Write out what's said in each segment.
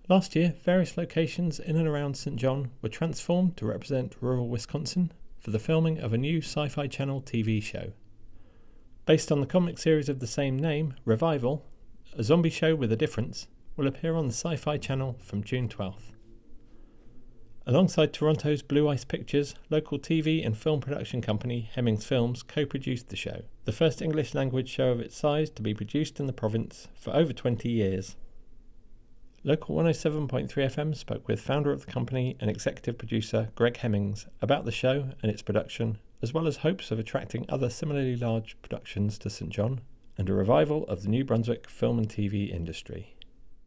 Last year, various locations in and around St. John were transformed to represent rural Wisconsin for the filming of a new Sci Fi Channel TV show. Based on the comic series of the same name, Revival, a zombie show with a difference, will appear on the Sci Fi Channel from June 12th. Alongside Toronto's Blue Ice Pictures, local TV and film production company Hemmings Films co-produced the show, the first English language show of its size to be produced in the province for over 20 years. Local 107.3 FM spoke with founder of the company and executive producer Greg Hemmings about the show and its production, as well as hopes of attracting other similarly large productions to St. John and a revival of the New Brunswick film and TV industry.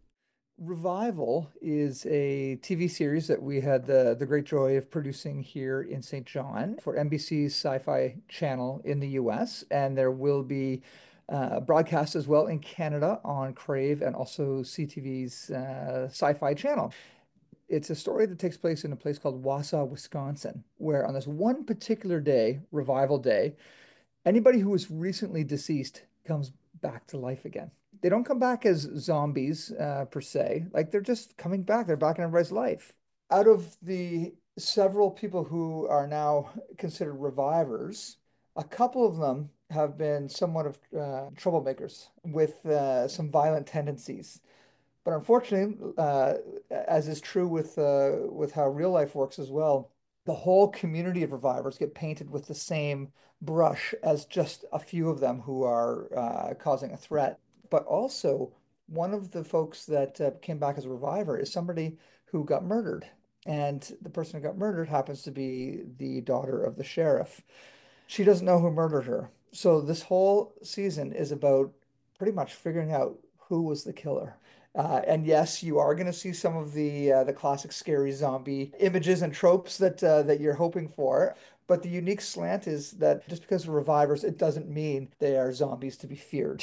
Revival is a TV series that we had the great joy of producing here in St. John for NBC's Sci-Fi Channel in the US, and there will be broadcast as well in Canada on Crave and also CTV's Sci-Fi Channel. It's a story that takes place in a place called Wausau, Wisconsin, where on this one particular day, Revival Day, anybody who was recently deceased comes back to life again. They don't come back as zombies per se. Like they're just coming back. They're back in everybody's life. Out of the several people who are now considered revivers, a couple of them have been somewhat of troublemakers with some violent tendencies. But unfortunately, as is true with how real life works as well, the whole community of revivers get painted with the same brush as just a few of them who are causing a threat. But also, one of the folks that came back as a reviver is somebody who got murdered. And the person who got murdered happens to be the daughter of the sheriff. She doesn't know who murdered her. So this whole season is about pretty much figuring out who was the killer. And yes, you are going to see some of the classic scary zombie images and tropes that you're hoping for. But the unique slant is that just because they're revivers, it doesn't mean they are zombies to be feared.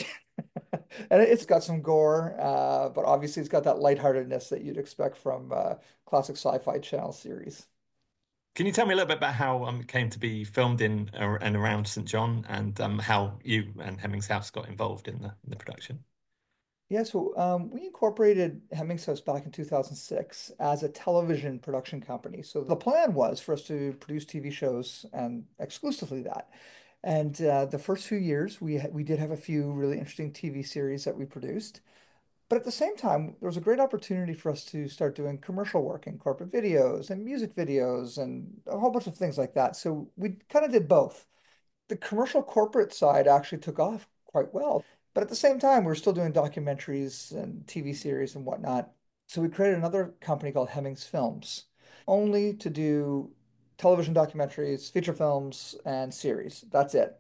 And it's got some gore, but obviously it's got that lightheartedness that you'd expect from classic Sci-Fi Channel series. Can you tell me a little bit about how it came to be filmed in and around St. John and how you and Hemmings House got involved in the production? Yeah, so we incorporated Hemmings House back in 2006 as a television production company. So the plan was for us to produce TV shows and exclusively that. And the first few years, we did have a few really interesting TV series that we produced. But at the same time, there was a great opportunity for us to start doing commercial work and corporate videos and music videos and a whole bunch of things like that. So we kind of did both. The commercial corporate side actually took off quite well. But at the same time, we were still doing documentaries and TV series and whatnot. So we created another company called Hemmings Films, only to do television documentaries, feature films, and series. That's it.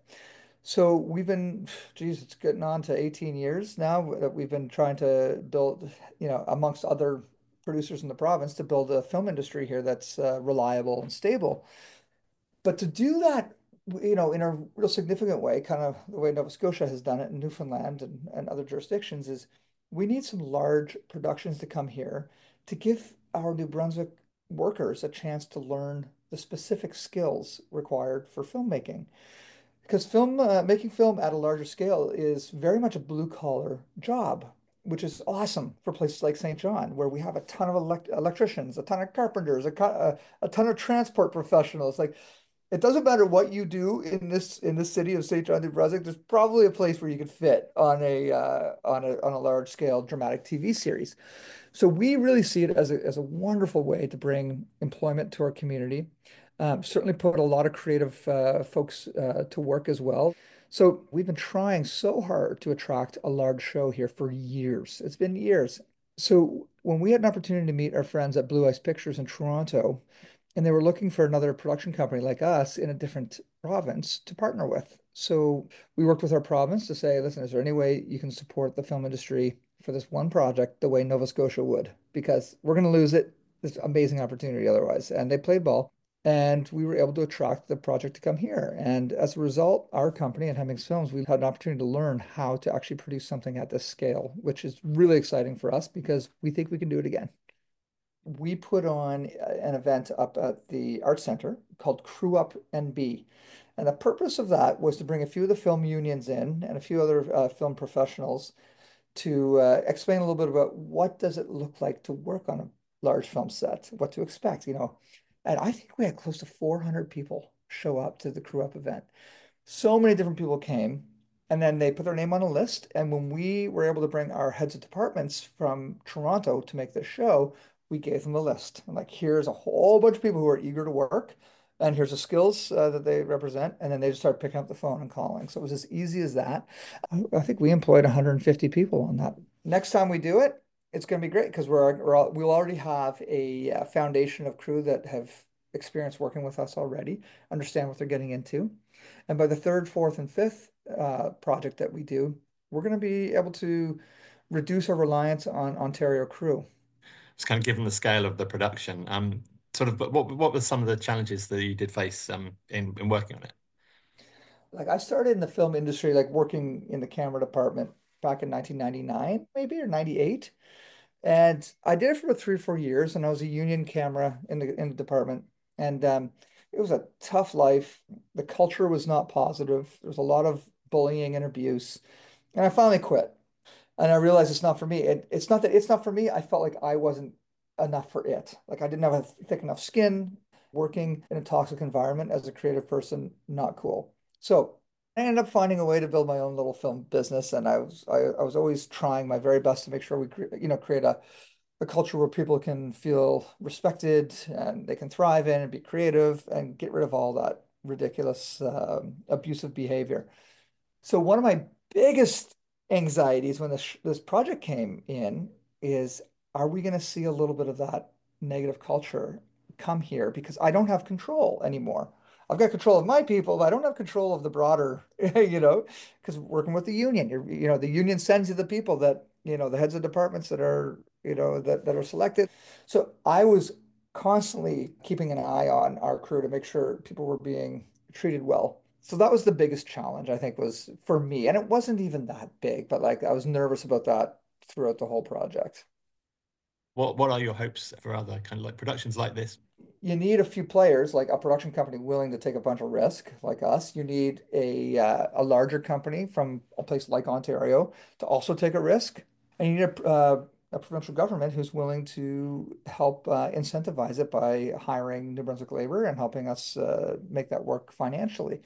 So we've been, geez, it's getting on to 18 years now that we've been trying to build, amongst other producers in the province, to build a film industry here that's reliable and stable. But to do that, in a real significant way, kind of the way Nova Scotia has done it in Newfoundland and other jurisdictions, is we need some large productions to come here to give our New Brunswick workers a chance to learn the specific skills required for filmmaking. Because making film at a larger scale is very much a blue collar job, which is awesome for places like St. John, where we have a ton of electricians, a ton of carpenters, a ton of transport professionals. Like it doesn't matter what you do in this city of St. John, New Brunswick. There's probably a place where you could fit on a large scale dramatic TV series. So we really see it as a wonderful way to bring employment to our community. Certainly put a lot of creative folks to work as well. So we've been trying so hard to attract a large show here for years. It's been years. So when we had an opportunity to meet our friends at Blue Ice Pictures in Toronto, and they were looking for another production company like us in a different province to partner with. So we worked with our province to say, listen, is there any way you can support the film industry for this one project the way Nova Scotia would? Because we're going to lose it. This amazing opportunity otherwise. And they played ball. And we were able to attract the project to come here. And as a result, our company at Hemmings Films, we had an opportunity to learn how to actually produce something at this scale, which is really exciting for us because we think we can do it again. We put on an event up at the Art Center called Crew Up NB. And the purpose of that was to bring a few of the film unions in and a few other film professionals to explain a little bit about what does it look like to work on a large film set, what to expect, you know. And I think we had close to 400 people show up to the Crew Up event. So many different people came, and then they put their name on a list. And when we were able to bring our heads of departments from Toronto to make this show, we gave them a list. And like, here's a whole bunch of people who are eager to work, and here's the skills that they represent. And then they just started picking up the phone and calling. So it was as easy as that. I think we employed 150 people on that. Next time we do it, it's going to be great because we'll already have a foundation of crew that have experience working with us already, understand what they're getting into. And by the third, fourth, and fifth project that we do, we're going to be able to reduce our reliance on Ontario crew. It's kind of given the scale of the production. Sort of, but what were some of the challenges that you did face in working on it? Like I started in the film industry, like working in the camera department back in 1999, maybe or 98. And I did it for about 3 or 4 years, and I was a union camera in the department. And it was a tough life. The culture was not positive. There was a lot of bullying and abuse. And I finally quit. And I realized it's not for me. It's not that it's not for me. I felt like I wasn't enough for it. Like I didn't have a thick enough skin. Working in a toxic environment as a creative person, not cool. So I ended up finding a way to build my own little film business, and I was always trying my very best to make sure we create a culture where people can feel respected and they can thrive in and be creative and get rid of all that ridiculous abusive behavior. So one of my biggest anxieties when this project came in is, are we going to see a little bit of that negative culture come here? Because I don't have control anymore. I've got control of my people, but I don't have control of the broader, because working with the union, the union sends you the people that, the heads of departments that are, that are selected. So I was constantly keeping an eye on our crew to make sure people were being treated well. So that was the biggest challenge, I think, was for me. And it wasn't even that big, but like I was nervous about that throughout the whole project. What are your hopes for other kind of like productions like this? You need a few players, like a production company willing to take a bunch of risk, like us. You need a larger company from a place like Ontario to also take a risk, and you need a provincial government who's willing to help incentivize it by hiring New Brunswick labor and helping us make that work financially.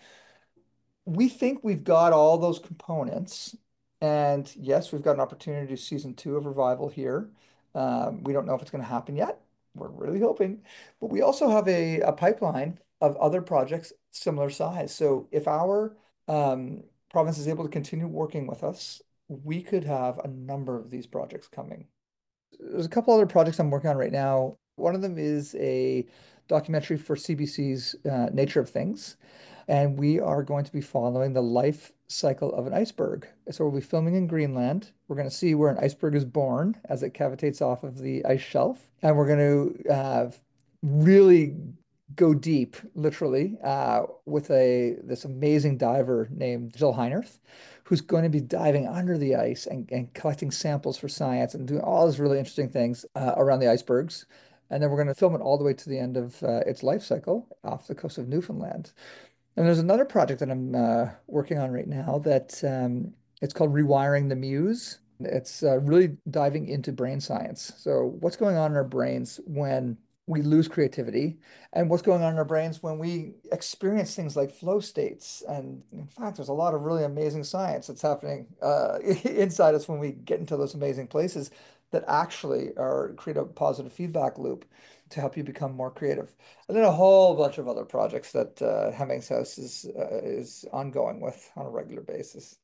We think we've got all those components. And yes, we've got an opportunity to do season 2 of Revival here. We don't know if it's going to happen yet. We're really hoping. But we also have a pipeline of other projects similar size. So if our province is able to continue working with us, we could have a number of these projects coming. There's a couple other projects I'm working on right now. One of them is a documentary for CBC's Nature of Things. And we are going to be following the life cycle of an iceberg. So we'll be filming in Greenland. We're going to see where an iceberg is born as it cavitates off of the ice shelf. And we're going to really go deep, literally, with this amazing diver named Jill Heinerth, who's going to be diving under the ice and collecting samples for science and doing all these really interesting things around the icebergs. And then we're going to film it all the way to the end of its life cycle off the coast of Newfoundland. And there's another project that I'm working on right now that it's called Rewiring the Muse. It's really diving into brain science. So what's going on in our brains when we lose creativity, and what's going on in our brains when we experience things like flow states. And in fact, there's a lot of really amazing science that's happening inside us when we get into those amazing places that actually create a positive feedback loop to help you become more creative. And then a whole bunch of other projects that Hemmings House is ongoing with on a regular basis.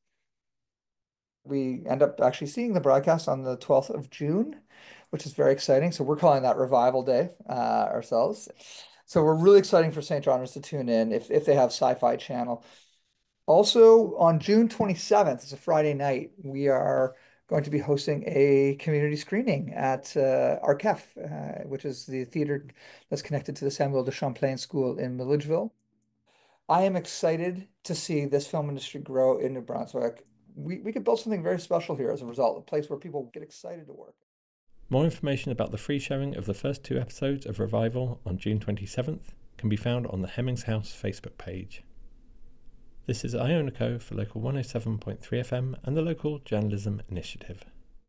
We end up actually seeing the broadcast on the 12th of June, which is very exciting. So we're calling that Revival Day ourselves. So we're really exciting for St. Johners to tune in if they have Sci-Fi Channel. Also on June 27th, it's a Friday night, we are going to be hosting a community screening at Arcef, which is the theater that's connected to the Samuel de Champlain School in Milledgeville. I am excited to see this film industry grow in New Brunswick. We could build something very special here as a result, a place where people get excited to work. More information about the free showing of the first 2 episodes of Revival on June 27th can be found on the Hemmings House Facebook page. This is Iona Co for Local 107.3 FM and the Local Journalism Initiative.